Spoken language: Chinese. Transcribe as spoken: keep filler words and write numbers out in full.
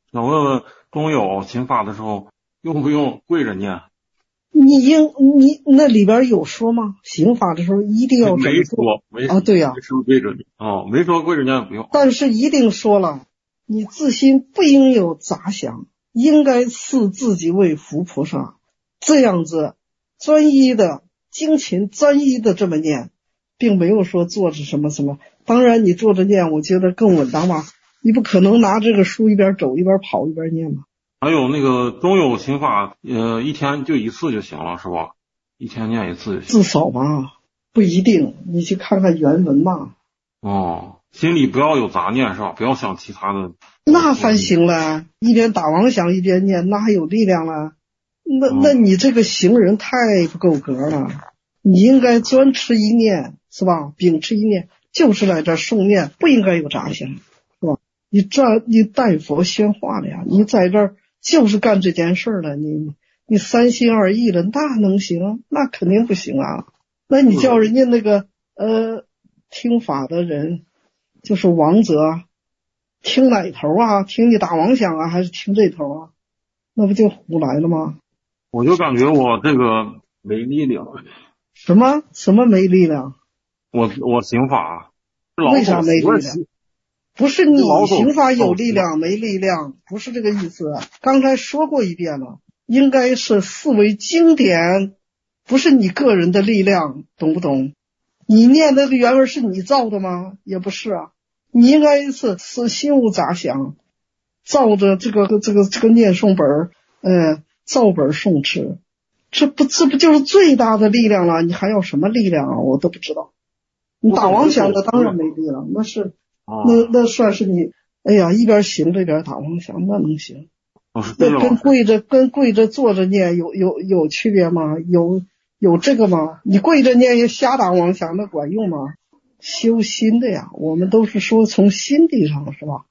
想问问中有行法的时候用不用跪着念？ 你应你那里边有说吗？行法的时候一定要这么做。 没说，没说啊，对呀、 没说跪着念哦，没说跪着念不用。 但是一定说了，你自心不应有杂想，应该视自己为佛菩萨，这样子专一的精勤专一的这么念，并没有说坐着什么什么。当然你坐着念我觉得更稳当嘛，你不可能拿这个书一边走一边跑一边念嘛。 还有那个中有行法，呃，一天就一次就行了，是吧？一天念一次就行。 至少吧，不一定，你去看看原文嘛。 哦，心里不要有杂念是吧？不要想其他的。 那才行了，一边打妄想一边念，那还有力量了。那那你这个行人太不够格了，你应该专持一念，是吧？秉持一念，就是来这诵念，不应该有杂想，是吧？你这你代佛宣化了呀，你在这儿就是干这件事了，你你三心二意了，那能行？那肯定不行啊。那你叫人家那个呃听法的人，就是王者，听哪头啊？听你打妄想啊，还是听这头啊？那不就胡来了吗？ 我就感觉我这个没力量。 什么什么没力量？ 我我行法为啥没力量？不是你行法有力量没力量，不是这个意思。刚才说过一遍了，应该是视为经典，不是你个人的力量，懂不懂？你念的原文是你造的吗？也不是啊，你应该是是心无杂想，照着这个这个这个念诵本呃照本诵持，这不这不就是最大的力量了？你还要什么力量啊？我都不知道。你打妄想的当然没力量，那是那那算是你哎呀一边行着一边打妄想，那能行？那跟跪着跟跪着坐着念有有有区别吗？有有这个吗？你跪着念瞎打妄想，那管用吗？修心的呀，我们都是说从心地上是吧？